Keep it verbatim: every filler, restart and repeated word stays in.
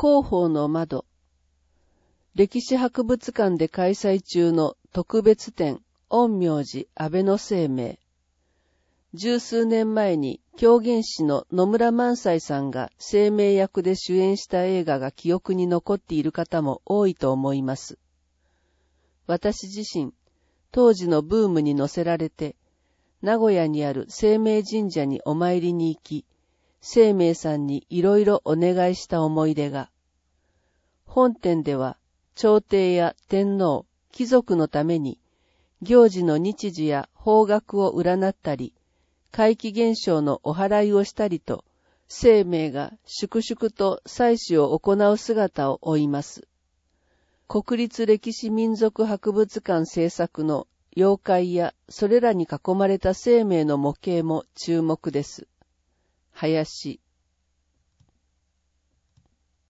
広報の窓。歴史博物館で開催中の特別展、陰陽師安倍の生命。十数年前に狂言師の野村萬斎さんが生命役で主演した映画が記憶に残っている方も多いと思います。私自身、当時のブームに乗せられて、名古屋にある生命神社にお参りに行き、生命さんにいろいろお願いした思い出が、本展では朝廷や天皇、貴族のために、行事の日時や方角を占ったり、怪奇現象のお祓いをしたりと、生命が粛々と祭祀を行う姿を追います。国立歴史民族博物館制作の妖怪やそれらに囲まれた生命の模型も注目です。林